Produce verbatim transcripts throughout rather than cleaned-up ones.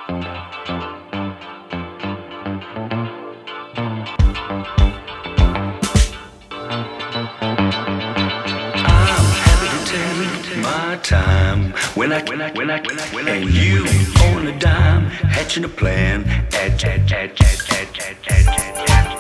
My time when I when I when I when I when I and you on a dime hatching a plan at at at at at at at at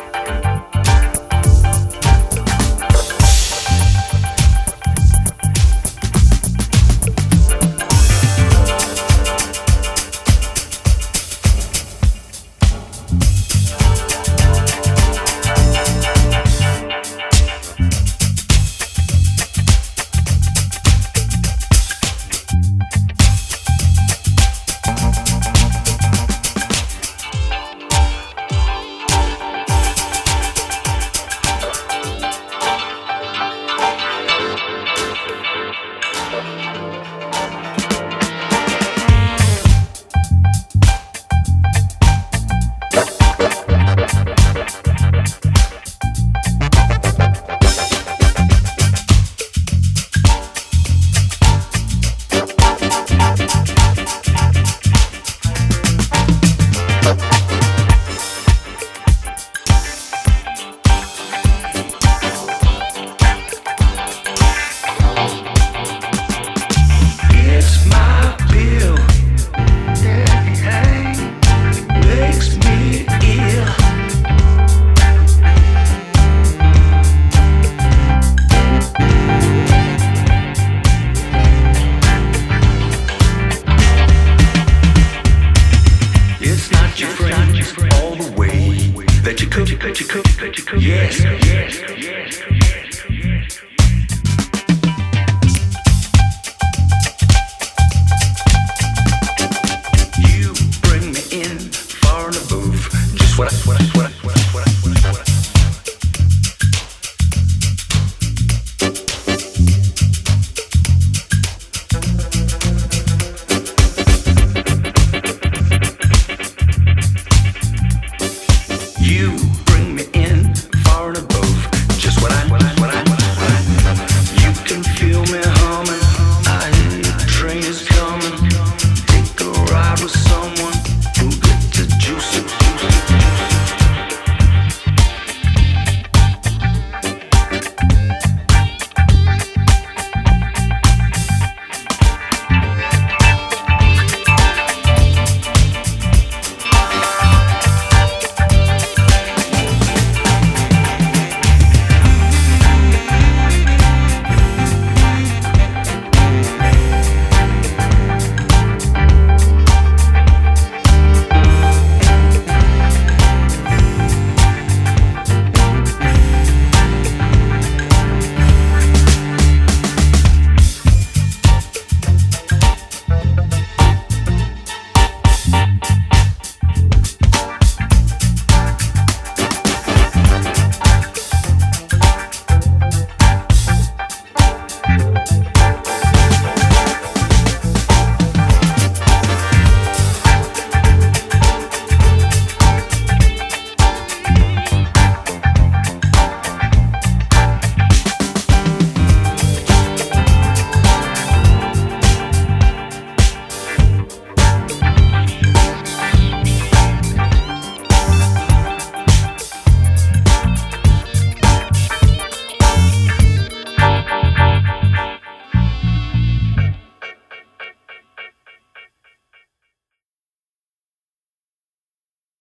all the way that you could, that you could, that you could, yes, yes, yes.